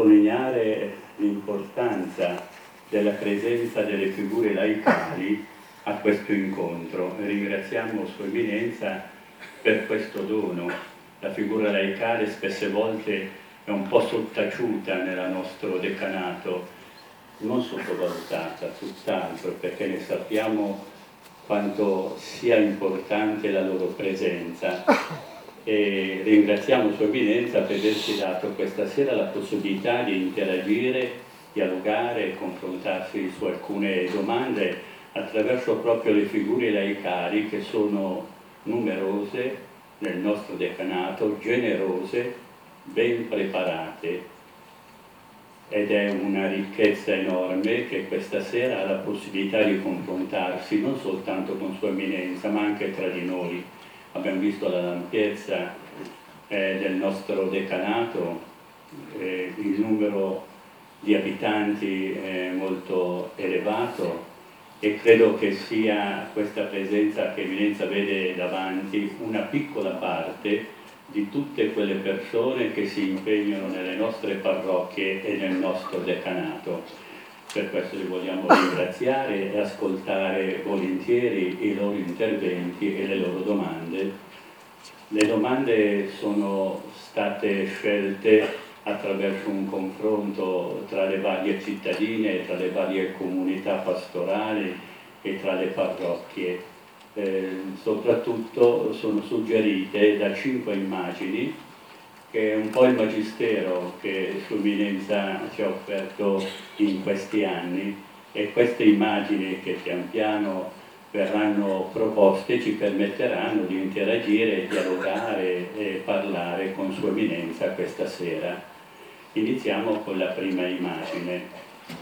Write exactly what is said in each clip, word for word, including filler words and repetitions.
sottolineare l'importanza della presenza delle figure laicali a questo incontro. Ringraziamo Sua Eminenza per questo dono. La figura laicale spesse volte è un po' sottaciuta nel nostro decanato, non sottovalutata, tutt'altro, perché ne sappiamo quanto sia importante la loro presenza. E ringraziamo Sua Eminenza per averci dato questa sera la possibilità di interagire, dialogare, confrontarsi su alcune domande attraverso proprio le figure laicali, che sono numerose nel nostro decanato, generose, ben preparate, ed è una ricchezza enorme che questa sera ha la possibilità di confrontarsi non soltanto con Sua Eminenza ma anche tra di noi. Abbiamo visto l'ampiezza eh, del nostro decanato, eh, il numero di abitanti è molto elevato, e credo che sia questa presenza che Eminenza vede davanti una piccola parte di tutte quelle persone che si impegnano nelle nostre parrocchie e nel nostro decanato. Per questo li vogliamo ringraziare e ascoltare volentieri i loro interventi e le loro domande. Le domande sono state scelte attraverso un confronto tra le varie cittadine, tra le varie comunità pastorali e tra le parrocchie. Eh, soprattutto sono suggerite da cinque immagini, che è un po' il magistero che Sua Eminenza ci ha offerto in questi anni, e queste immagini che pian piano verranno proposte ci permetteranno di interagire, dialogare e parlare con Sua Eminenza questa sera. Iniziamo con la prima immagine.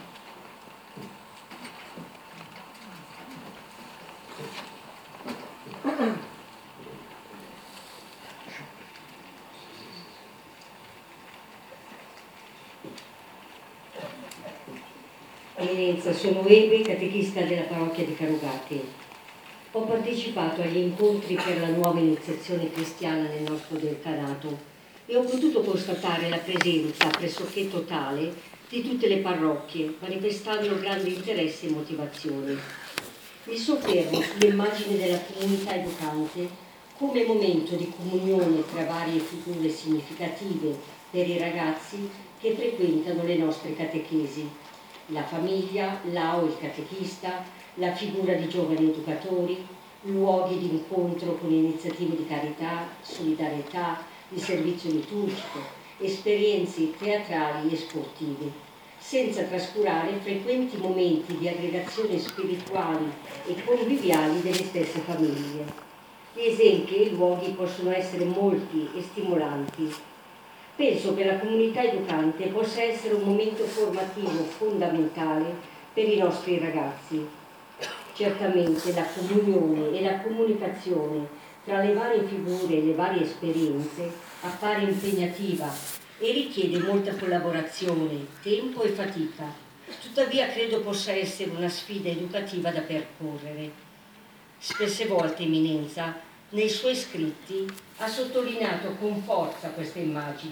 Eminenza, sono Ebe, catechista della parrocchia di Carugate. Ho partecipato agli incontri per la nuova iniziazione cristiana nel nostro decanato e ho potuto constatare la presenza pressoché totale di tutte le parrocchie, manifestando grande interesse e motivazione. Mi soffermo sull'immagine della comunità educante come momento di comunione tra varie figure significative per i ragazzi che frequentano le nostre catechesi: la famiglia, l'A O, il catechista, la figura di giovani educatori, luoghi di incontro con iniziative di carità, solidarietà, di servizio liturgico, esperienze teatrali e sportive, senza trascurare frequenti momenti di aggregazione spirituali e conviviali delle stesse famiglie. Gli esempi e i luoghi possono essere molti e stimolanti. Penso che la comunità educante possa essere un momento formativo fondamentale per i nostri ragazzi. Certamente la comunione e la comunicazione tra le varie figure e le varie esperienze appare impegnativa e richiede molta collaborazione, tempo e fatica. Tuttavia credo possa essere una sfida educativa da percorrere. Spesse volte Eminenza, nei suoi scritti, ha sottolineato con forza questa immagine.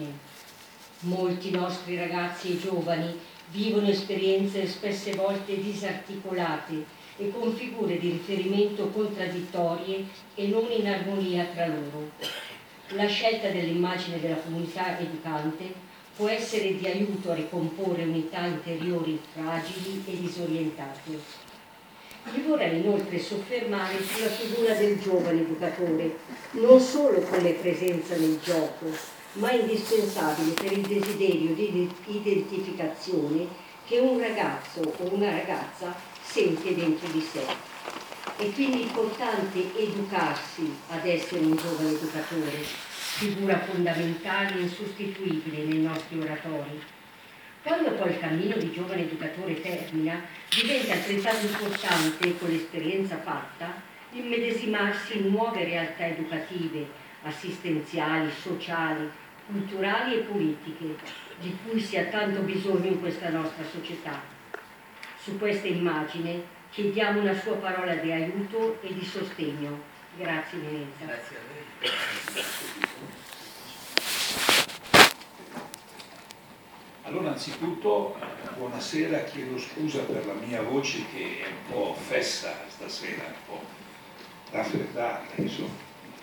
Molti nostri ragazzi e giovani vivono esperienze spesse volte disarticolate e con figure di riferimento contraddittorie e non in armonia tra loro. La scelta dell'immagine della comunità educante può essere di aiuto a ricomporre unità interiori fragili e disorientate. Mi vorrei inoltre soffermare sulla figura del giovane educatore, non solo come presenza nel gioco, ma indispensabile per il desiderio di identificazione che un ragazzo o una ragazza sente dentro di sé. È quindi importante educarsi ad essere un giovane educatore, figura fondamentale e insostituibile nei nostri oratori. Quando poi il cammino di giovane educatore termina, diventa altrettanto importante, con l'esperienza fatta, immedesimarsi in nuove realtà educative, assistenziali, sociali, culturali e politiche, di cui si ha tanto bisogno in questa nostra società. Su questa immagine chiediamo una sua parola di aiuto e di sostegno. Grazie Eminenza. Grazie a lei. Allora, anzitutto, buonasera, chiedo scusa per la mia voce che è un po' fessa stasera, un po' raffreddata, insomma,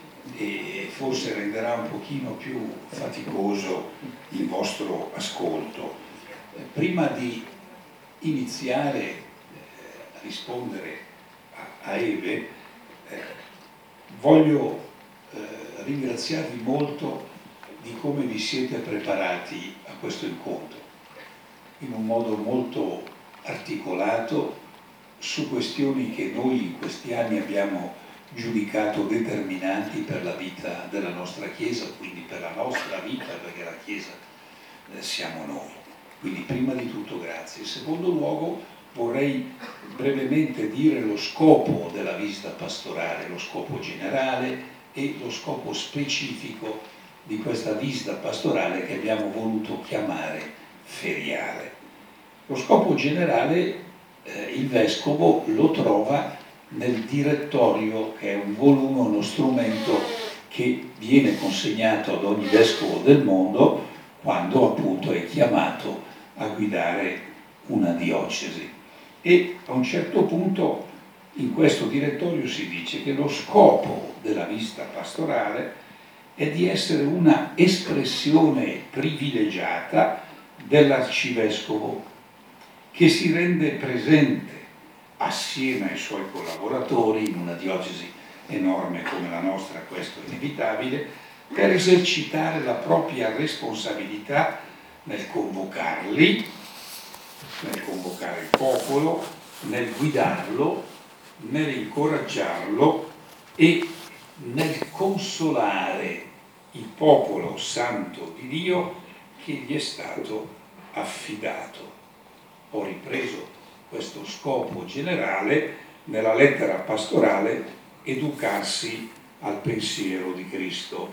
e forse renderà un pochino più faticoso il vostro ascolto. Prima di iniziare eh, a rispondere a, a Eve, eh, voglio eh, ringraziarvi molto di come vi siete preparati a questo incontro, in un modo molto articolato, su questioni che noi in questi anni abbiamo giudicato determinanti per la vita della nostra Chiesa, quindi per la nostra vita, perché la Chiesa eh, siamo noi. Quindi prima di tutto grazie. In secondo luogo vorrei brevemente dire lo scopo della visita pastorale, lo scopo generale e lo scopo specifico di questa visita pastorale che abbiamo voluto chiamare feriale. Lo scopo generale eh, il Vescovo lo trova nel direttorio, che è un volume, uno strumento che viene consegnato ad ogni Vescovo del mondo quando appunto è chiamato a guidare una diocesi. E a un certo punto in questo direttorio si dice che lo scopo della visita pastorale è di essere una espressione privilegiata dell'arcivescovo che si rende presente assieme ai suoi collaboratori in una diocesi enorme come la nostra, questo è inevitabile, per esercitare la propria responsabilità nel convocarli, nel convocare il popolo, nel guidarlo, nell'incoraggiarlo e nel consolare il popolo santo di Dio che gli è stato affidato. Ho ripreso questo scopo generale nella lettera pastorale Educarsi al pensiero di Cristo.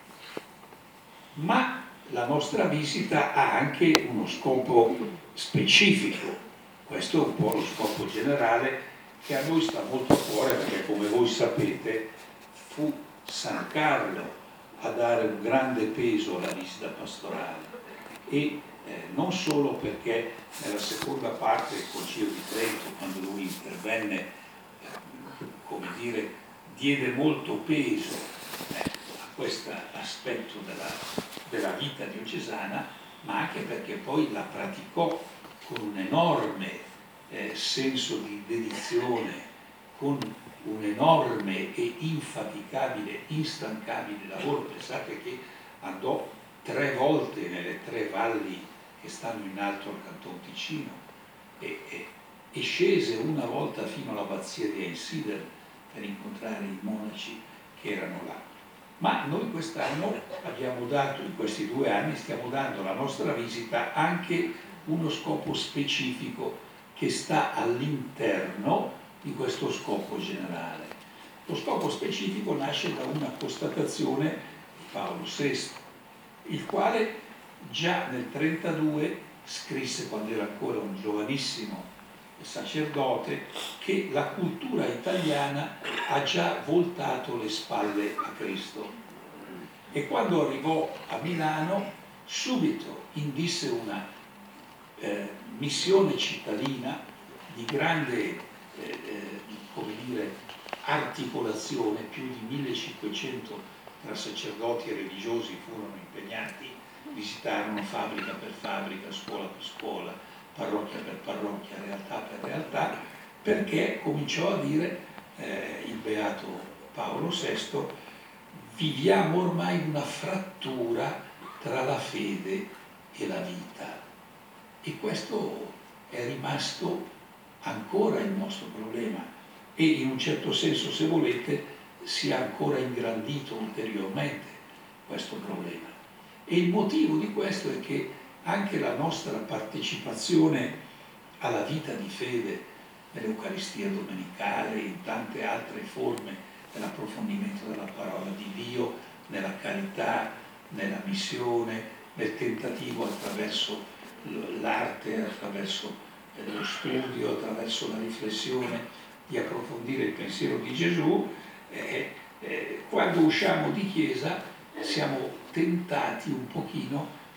Ma la nostra visita ha anche uno scopo specifico. Questo è un po' lo scopo generale che a noi sta molto a cuore, perché come voi sapete fu San Carlo a dare un grande peso alla visita pastorale e eh, non solo perché nella seconda parte del Concilio di Trento, quando lui intervenne, eh, come dire, diede molto peso eh, a questo aspetto della, della vita diocesana, ma anche perché poi la praticò con un enorme eh, senso di dedizione, con un enorme e infaticabile, instancabile lavoro. Pensate che andò tre volte nelle tre valli che stanno in alto al Canton Ticino e, e, e scese una volta fino all'abbazia di Einsiedeln per incontrare i monaci che erano là. Ma noi quest'anno abbiamo dato, in questi due anni, stiamo dando alla nostra visita anche uno scopo specifico che sta all'interno di questo scopo generale. Lo scopo specifico nasce da una constatazione di Paolo sesto, il quale già nel trentadue scrisse, quando era ancora un giovanissimo sacerdote, che la cultura italiana ha già voltato le spalle a Cristo. E quando arrivò a Milano subito indisse una eh, missione cittadina di grande eh, eh, come dire, articolazione. Più di millecinquecento tra sacerdoti e religiosi furono impegnati, visitarono fabbrica per fabbrica, scuola per scuola, parrocchia per parrocchia, realtà per realtà, perché cominciò a dire eh, il beato Paolo sesto: viviamo ormai una frattura tra la fede e la vita. E questo è rimasto ancora il nostro problema e in un certo senso, se volete, si è ancora ingrandito ulteriormente questo problema. E il motivo di questo è che anche la nostra partecipazione alla vita di fede nell'Eucaristia domenicale, in tante altre forme dell'approfondimento della parola di Dio, nella carità, nella missione, nel tentativo attraverso l'arte, attraverso lo studio, attraverso la riflessione, di approfondire il pensiero di Gesù, eh, eh, quando usciamo di chiesa siamo tentati un pochino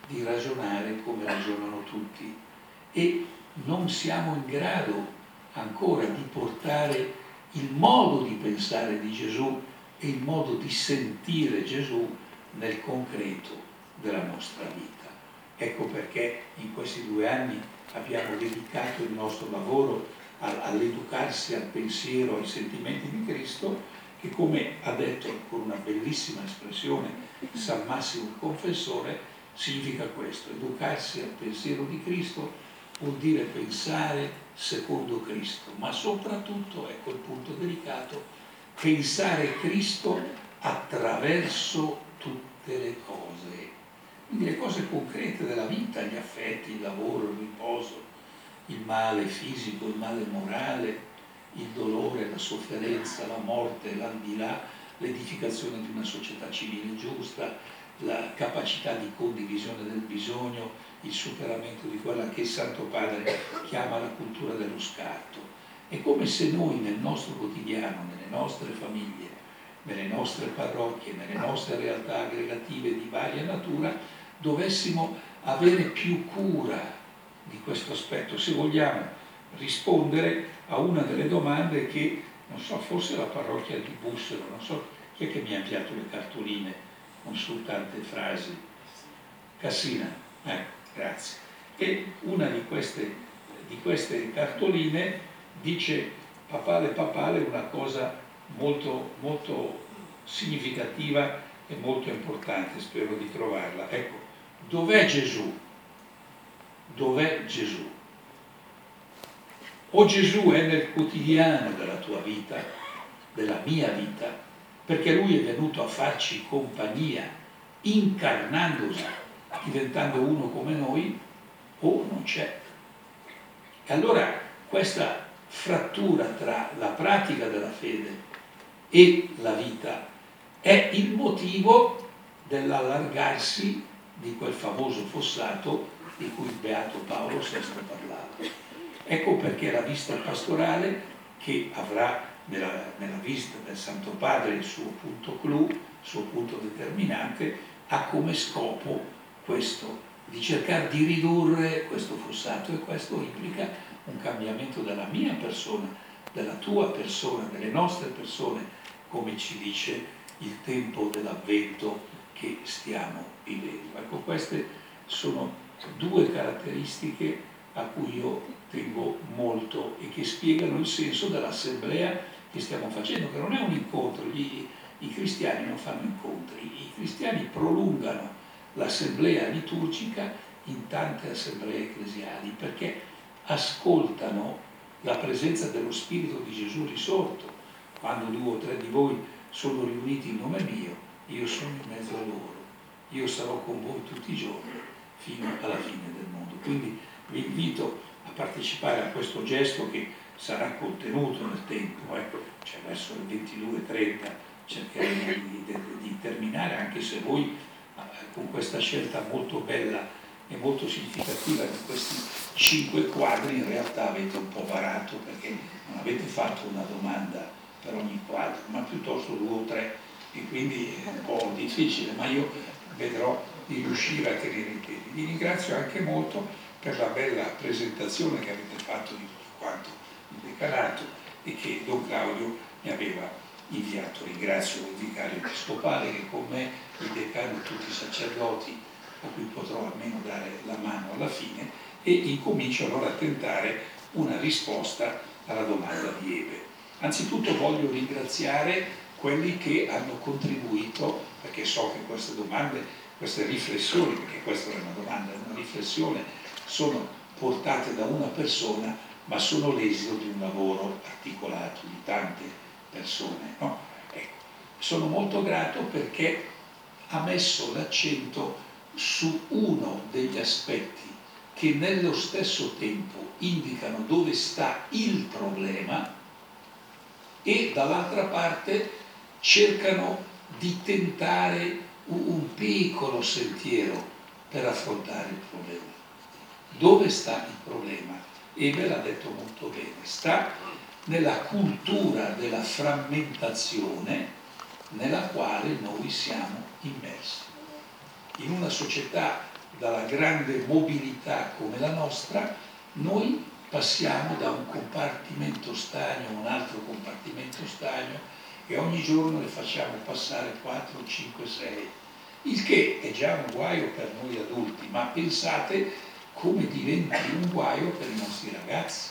di ragionare come ragionano tutti e non siamo in grado ancora di portare il modo di pensare di Gesù e il modo di sentire Gesù nel concreto della nostra vita. Ecco perché in questi due anni abbiamo dedicato il nostro lavoro all'educarsi al pensiero, ai sentimenti di Cristo, che, come ha detto con una bellissima espressione San Massimo il Confessore, significa questo: educarsi al pensiero di Cristo vuol dire pensare secondo Cristo, ma soprattutto, ecco il punto delicato, pensare Cristo attraverso tutte le cose, quindi le cose concrete della vita, gli affetti, il lavoro, il riposo, il male fisico, il male morale, il dolore, la sofferenza, la morte, l'aldilà, l'edificazione di una società civile giusta, la capacità di condivisione del bisogno, il superamento di quella che il Santo Padre chiama la cultura dello scarto. È come se noi nel nostro quotidiano, nelle nostre famiglie, nelle nostre parrocchie, nelle nostre realtà aggregative di varia natura, dovessimo avere più cura di questo aspetto, se vogliamo rispondere a una delle domande che, non so, forse la parrocchia di Bussero, non so chi è che mi ha inviato le cartoline con su tante frasi. Cassina, ecco, grazie. E una di queste, di queste cartoline dice papale papale una cosa molto, molto significativa e molto importante, spero di trovarla. Ecco, dov'è Gesù? Dov'è Gesù? O Gesù è nel quotidiano della tua vita, della mia vita, perché Lui è venuto a farci compagnia, incarnandosi, diventando uno come noi, o non c'è. E allora questa frattura tra la pratica della fede e la vita è il motivo dell'allargarsi di quel famoso fossato di cui il beato Paolo sesto parlava. Ecco perché la vista pastorale, che avrà nella, nella vista del Santo Padre il suo punto clou, il suo punto determinante, ha come scopo questo, di cercare di ridurre questo fossato, e questo implica un cambiamento della mia persona, della tua persona, delle nostre persone, come ci dice il tempo dell'avvento che stiamo vivendo. Ecco, queste sono due caratteristiche a cui io tengo molto e che spiegano il senso dell'assemblea che stiamo facendo, che non è un incontro. Gli, i cristiani non fanno incontri, i cristiani prolungano l'assemblea liturgica in tante assemblee ecclesiali, perché ascoltano la presenza dello Spirito di Gesù risorto. Quando due o tre di voi sono riuniti in nome mio, io sono in mezzo a loro, io sarò con voi tutti i giorni fino alla fine del mondo. Quindi vi invito a partecipare a questo gesto che sarà contenuto nel tempo, ecco, cioè verso il ventidue e trenta cercheremo di, di, di terminare, anche se voi con questa scelta molto bella e molto significativa di questi cinque quadri in realtà avete un po' barato, perché non avete fatto una domanda per ogni quadro, ma piuttosto due o tre, e quindi è un po' difficile, ma io vedrò di riuscire a tenere in piedi. Vi ringrazio anche molto per la bella presentazione che avete fatto di tutto quanto il decanato e che Don Claudio mi aveva inviato. Ringrazio il vicario episcopale che con me, il decano e tutti i sacerdoti a cui potrò almeno dare la mano alla fine, e incomincio allora a tentare una risposta alla domanda di Ebe. Anzitutto voglio ringraziare quelli che hanno contribuito, perché so che queste domande, queste riflessioni, perché questa è una domanda, è una riflessione, sono portate da una persona, ma sono l'esito di un lavoro articolato di tante persone, no? Ecco, sono molto grato perché ha messo l'accento su uno degli aspetti che nello stesso tempo indicano dove sta il problema e dall'altra parte cercano di tentare un piccolo sentiero per affrontare il problema. Dove sta il problema? Ebe l'ha detto molto bene, sta nella cultura della frammentazione nella quale noi siamo immersi. In una società dalla grande mobilità come la nostra, noi passiamo da un compartimento stagno a un altro compartimento stagno e ogni giorno ne facciamo passare quattro, cinque, sei, il che è già un guaio per noi adulti, ma pensate come diventi un guaio per i nostri ragazzi.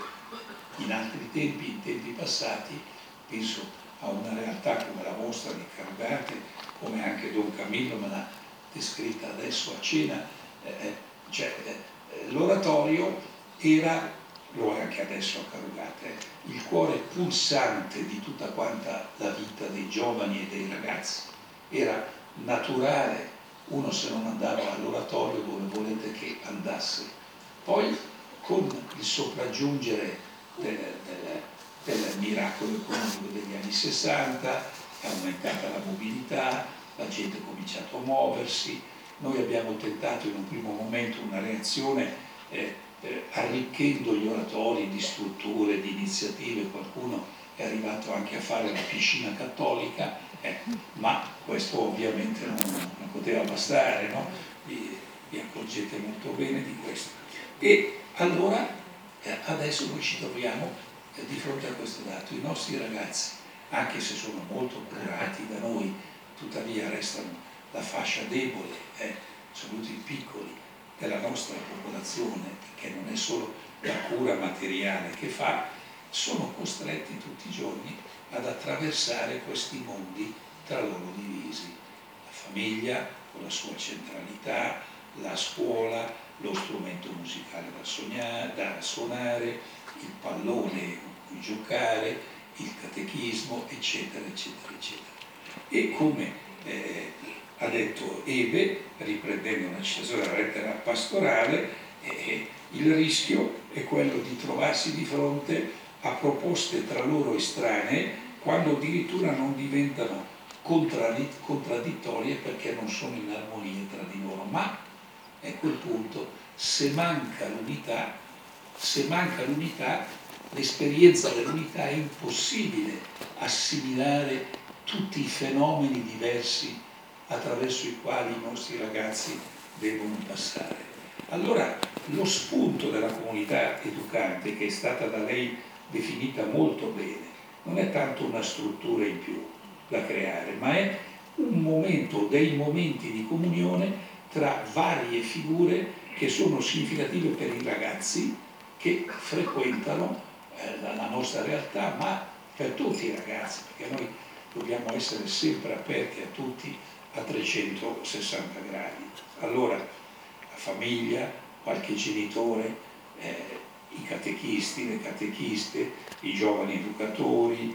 In altri tempi, in tempi passati, penso a una realtà come la vostra di Carugate, come anche Don Camillo me l'ha descritta adesso a cena, eh, cioè, eh, l'oratorio era, lo è anche adesso a Carugate, eh, il cuore pulsante di tutta quanta la vita dei giovani e dei ragazzi. Era naturale, uno se non andava all'oratorio dove volete che andasse. Poi con il sopraggiungere del, del, del miracolo economico degli anni sessanta è aumentata la mobilità, la gente ha cominciato a muoversi, noi abbiamo tentato in un primo momento una reazione eh, eh, arricchendo gli oratori di strutture, di iniziative, qualcuno è arrivato anche a fare la piscina cattolica, eh, ma questo ovviamente non, non poteva bastare, no? vi, vi accorgete molto bene di questo. E allora eh, adesso noi ci troviamo eh, di fronte a questo dato. I nostri ragazzi, anche se sono molto curati da noi, tuttavia restano la fascia debole, eh, sono tutti piccoli della nostra popolazione, che non è solo la cura materiale che fa, sono costretti tutti i giorni ad attraversare questi mondi tra loro divisi. La famiglia con la sua centralità, la scuola, lo strumento musicale da, sognare, da suonare, il pallone con cui giocare, il catechismo, eccetera, eccetera, eccetera. E come eh, ha detto Ebe, riprendendo una citazione della lettera pastorale, eh, il rischio è quello di trovarsi di fronte a proposte tra loro estranee, quando addirittura non diventano contraddittorie perché non sono in armonia tra di loro. Ma a quel punto, se manca l'unità, se manca l'unità, l'esperienza dell'unità è impossibile assimilare tutti i fenomeni diversi attraverso i quali i nostri ragazzi devono passare. Allora, lo spunto della comunità educante, che è stata da lei definita molto bene, non è tanto una struttura in più da creare, ma è un momento, dei momenti di comunione tra varie figure che sono significative per i ragazzi che frequentano eh, la nostra realtà, ma per tutti i ragazzi, perché noi dobbiamo essere sempre aperti a tutti a trecentosessanta gradi. Allora, la famiglia, qualche genitore, eh, i catechisti, le catechiste, i giovani educatori,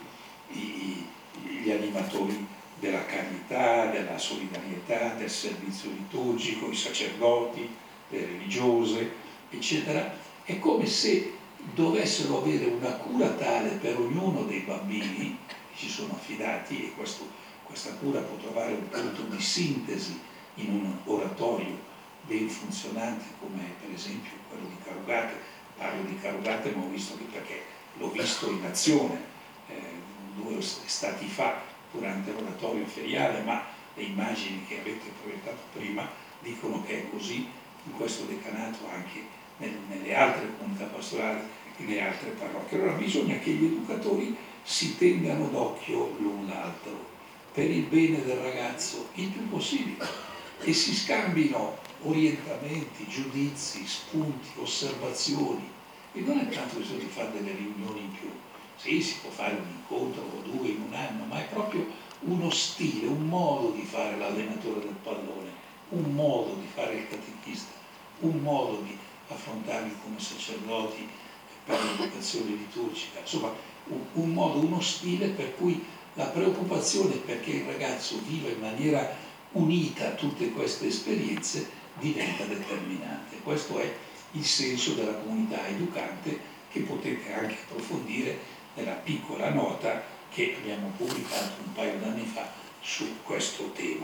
i, gli animatori della carità, della solidarietà, del servizio liturgico, i sacerdoti, le religiose, eccetera, è come se dovessero avere una cura tale per ognuno dei bambini che ci sono affidati, e questo, questa cura può trovare un punto di sintesi in un oratorio ben funzionante come per esempio quello di Carugate. Parlo di Carugate, ma ho visto che perché l'ho visto in azione eh, due estati fa durante l'oratorio feriale, ma le immagini che avete proiettato prima dicono che è così in questo decanato anche nel, nelle altre comunità pastorali e nelle altre parrocchie. Allora bisogna che gli educatori si tengano d'occhio l'un l'altro per il bene del ragazzo il più possibile e si scambino orientamenti, giudizi, spunti, osservazioni, e non è tanto bisogno di fare delle riunioni in più. Sì, si può fare un incontro o due in un anno, ma è proprio uno stile, un modo di fare l'allenatore del pallone, un modo di fare il catechista, un modo di affrontarli come sacerdoti per l'educazione liturgica, insomma un, un modo, uno stile per cui la preoccupazione perché il ragazzo viva in maniera unita tutte queste esperienze diventa determinante. Questo è il senso della comunità educante che potete anche approfondire nella piccola nota che abbiamo pubblicato un paio d'anni fa su questo tema.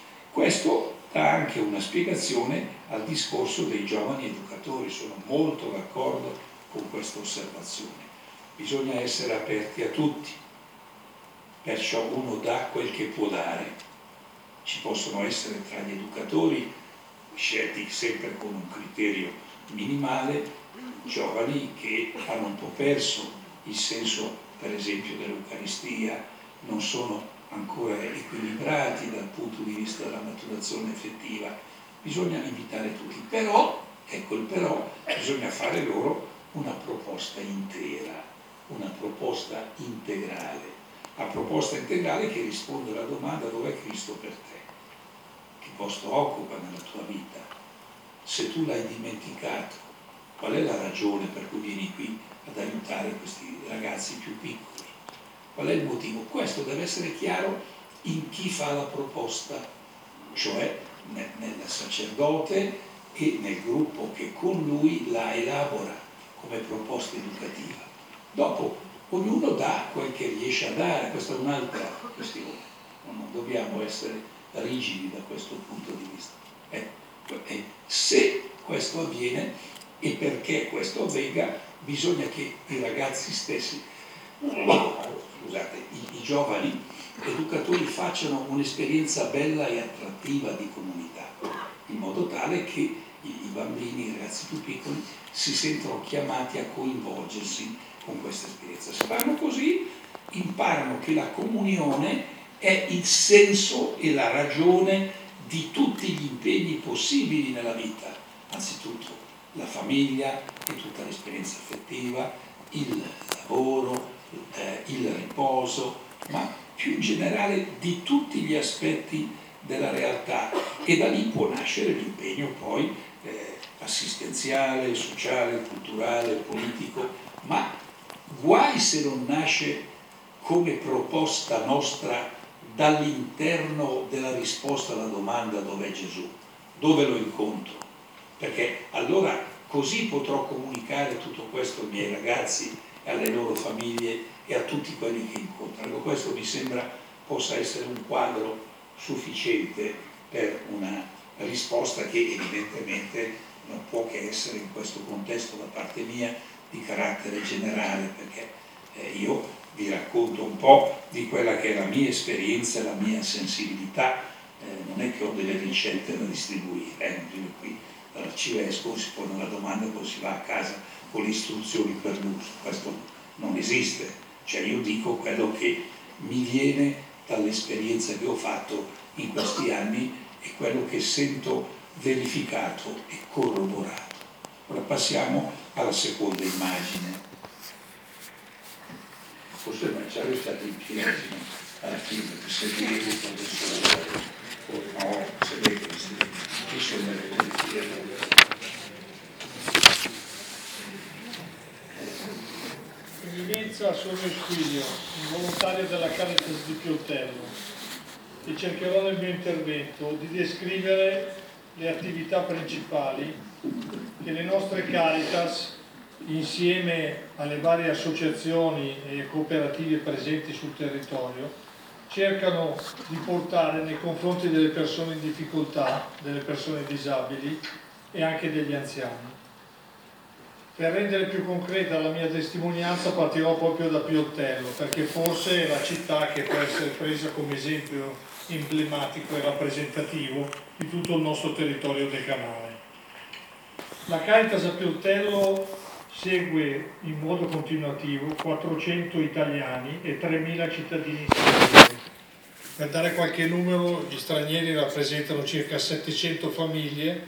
Questo dà anche una spiegazione al discorso dei giovani educatori, sono molto d'accordo con questa osservazione. Bisogna essere aperti a tutti, perciò uno dà quel che può dare. Ci possono essere tra gli educatori scelti sempre con un criterio minimale, giovani che hanno un po' perso il senso, per esempio, dell'Eucaristia, non sono ancora equilibrati dal punto di vista della maturazione effettiva. Bisogna invitare tutti, però, ecco il però, bisogna fare loro una proposta intera, una proposta integrale, la proposta integrale che risponde alla domanda: dov'è Cristo per te? Che posto occupa nella tua vita? Se tu l'hai dimenticato, qual è la ragione per cui vieni qui ad aiutare questi ragazzi più piccoli? Qual è il motivo? Questo deve essere chiaro in chi fa la proposta, cioè nel, nel sacerdote e nel gruppo che con lui la elabora come proposta educativa. Dopo ognuno dà quel che riesce a dare, questa è un'altra questione, non dobbiamo essere rigidi da questo punto di vista. Eh, eh, se questo avviene, e perché questo avvenga, bisogna che i ragazzi stessi, scusate, i, i giovani educatori facciano un'esperienza bella e attrattiva di comunità, in modo tale che i, i bambini, i ragazzi più piccoli si sentono chiamati a coinvolgersi con questa esperienza. Se fanno così, imparano che la comunione è il senso e la ragione di tutti gli impegni possibili nella vita, anzitutto la famiglia e tutta l'esperienza affettiva, il lavoro, eh, il riposo, ma più in generale di tutti gli aspetti della realtà, e da lì può nascere l'impegno poi eh, assistenziale, sociale, culturale, politico, ma guai se non nasce come proposta nostra dall'interno della risposta alla domanda: dov'è Gesù? Dove lo incontro? Perché allora così potrò comunicare tutto questo ai miei ragazzi e alle loro famiglie e a tutti quelli che incontrano. Questo mi sembra possa essere un quadro sufficiente per una risposta che evidentemente non può che essere in questo contesto da parte mia di carattere generale, perché eh, io vi racconto un po' di quella che è la mia esperienza e la mia sensibilità, eh, non è che ho delle ricette da distribuire, eh, non vivo qui dall'arcivescovo, si pone la domanda e poi si va a casa con le istruzioni per l'uso. Questo non esiste, cioè io dico quello che mi viene dall'esperienza che ho fatto in questi anni e quello che sento verificato e corroborato. Ora passiamo alla seconda immagine. Forse non ci restate in piedi alla fine, perché se vedete adesso o no, se vedete ci sono le piedi. Eminenza, sono Squiglio, volontario della Caritas di Pioltello, e cercherò nel mio intervento di descrivere le attività principali che le nostre Caritas, insieme alle varie associazioni e cooperative presenti sul territorio, cercano di portare nei confronti delle persone in difficoltà, delle persone disabili e anche degli anziani. Per rendere più concreta la mia testimonianza partirò proprio da Pioltello, perché forse è la città che può essere presa come esempio emblematico e rappresentativo di tutto il nostro territorio decamale. La Caritas a Pioltello segue in modo continuativo quattrocento italiani e tremila cittadini stranieri. Per dare qualche numero, gli stranieri rappresentano circa settecento famiglie